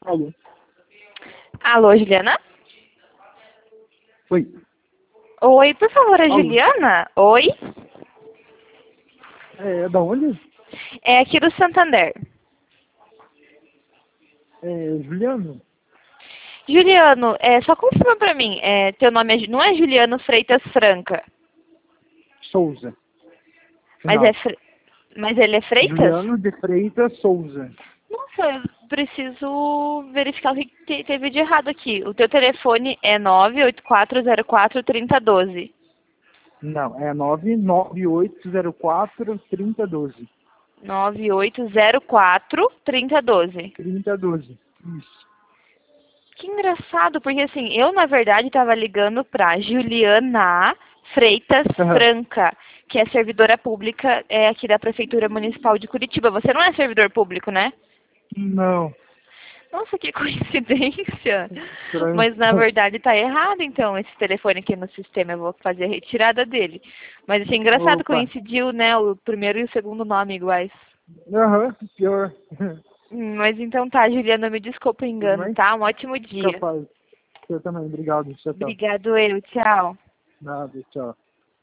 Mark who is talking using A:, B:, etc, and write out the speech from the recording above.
A: Alô?
B: Alô, Juliana?
A: Oi.
B: Oi, por favor, a
A: Alô?
B: Juliana? Oi?
A: É da onde?
B: É aqui do Santander.
A: É Juliano?
B: Juliano, só confirma pra mim, teu nome não é Juliano Freitas Franca,
A: Souza.
B: mas,
A: Final.
B: mas ele é Freitas?
A: Juliano de Freitas Souza.
B: Nossa, eu preciso verificar o que teve de errado aqui. O teu telefone é 984043012.
A: Não, é 99804-3012.
B: 98043012.
A: 3012. Isso.
B: Que engraçado, porque assim, eu na verdade estava ligando para Juliana Freitas
A: Aham.
B: Franca, que é servidora pública aqui da Prefeitura Municipal de Curitiba. Você não é servidor público, né?
A: Não.
B: Nossa, que coincidência!
A: Estranho.
B: Mas na verdade tá errado, então, esse telefone aqui no sistema. Eu vou fazer a retirada dele. Mas assim, engraçado,
A: Opa.
B: coincidiu, né? O primeiro e o segundo nome iguais.
A: Aham, pior.
B: Mas então tá, Juliana, me desculpa o
A: Tudo
B: engano,
A: bem?
B: tá? Um ótimo dia.
A: Capaz. Eu também, obrigado. Tchau, tchau.
B: Obrigado, eu. Tchau.
A: Nada, tchau.